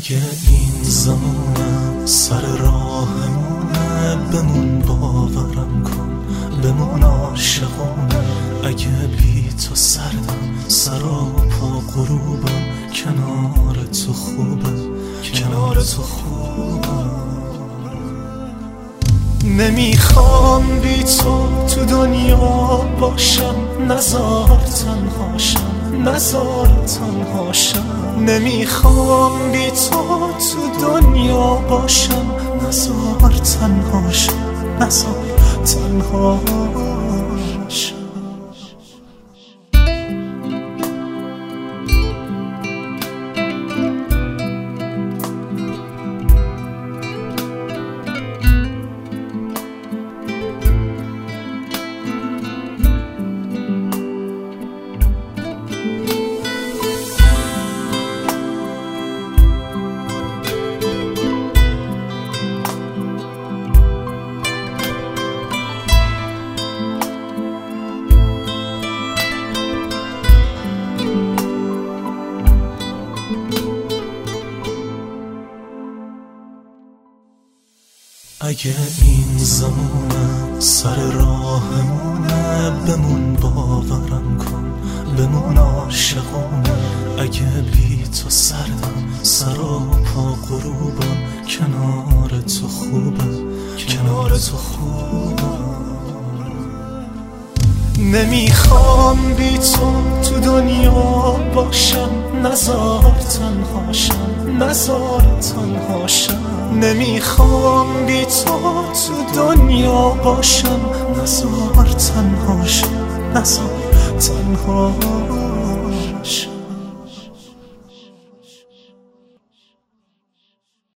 اگه این زمان سر راهمونه بمون، باورم کن بمون عاشقونه. اگه بی تو سردم، سر و پا غروبم، کنار تو خوبه، کنار تو خوبه. نمیخوام بی تو دنیا باشم، نزار تنهاشم، نزار تنهاشم. نمیخوام بی تو دنیا باشم، نزار تنهاشم، نزار تنهاشم. اگه این زمونه سر راهمونه بمون، باورم کن بمون عاشقونه. اگه بی تو سردم، سر و پا غروبم، کنار تو خوبه، کنار تو خوبه. نمیخوام بی تو دنیا باشم، نزار تنهاشم، نزار تنهاشم. نمیخوام بی تو دنیا باشم، نزار تنهاشم، نزار تنهاشم.